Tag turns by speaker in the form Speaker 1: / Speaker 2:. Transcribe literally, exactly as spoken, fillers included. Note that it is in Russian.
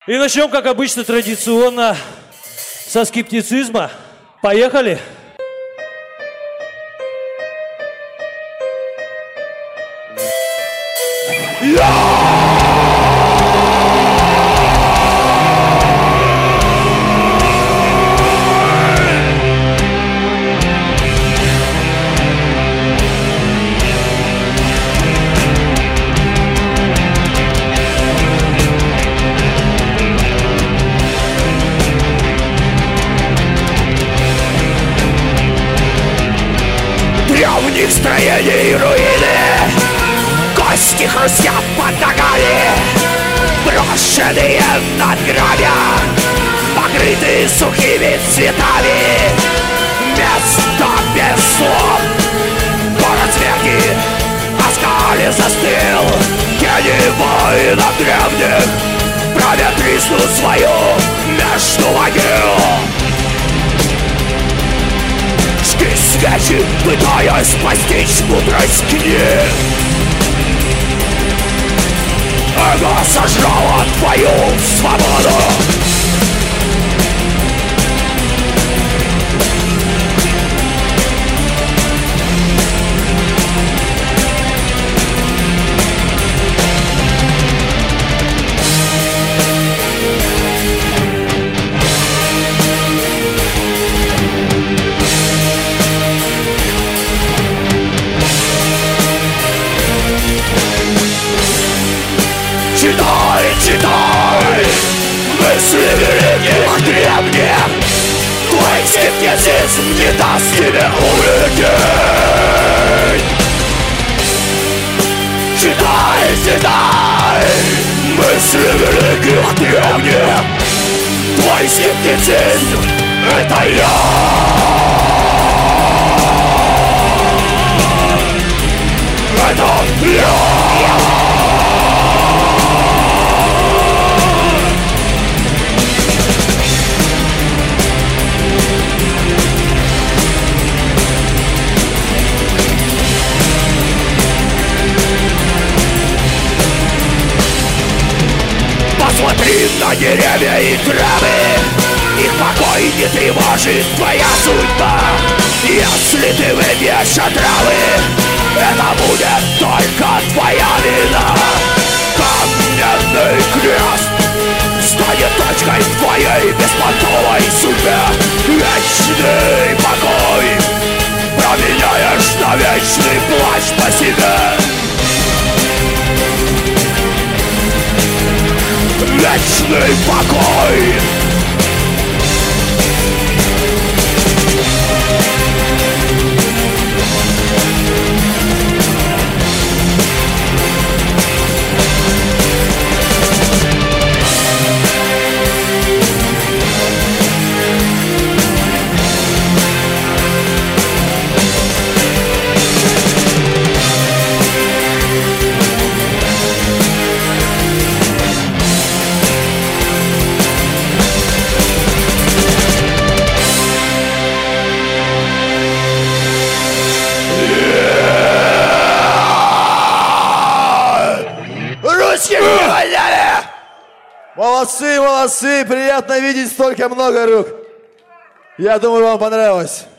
Speaker 1: И начнем, как обычно, традиционно, со скептицизма. Поехали!
Speaker 2: Древних строений руины, кости хрустят под ногами, брошенные надгробья, покрытые сухими цветами. Место без слов, город смерти, оскали застыл. Тени воинов древних правят трясну свою между могил. Жги свечи, пытаясь постичь мудрость книг. Эго сожрало твою свободу. Читай, читай мысли великих древних. Твой скептицизм не даст тебе улететь. Читай, читай мысли великих древних. Твой скептицизм — это я. Это я. Посмотри на деревья и травы, их покой не тревожит твоя судьба. Если ты выпьешь отравы, это будет только твоя вина. Каменный крест станет точкой в твоей беспонтовой судьбе. Вечный покой променяешь на вечный плач по себе. Вечный покой.
Speaker 3: Молодцы, молодцы, приятно видеть столько много рук. Я думаю, вам понравилось.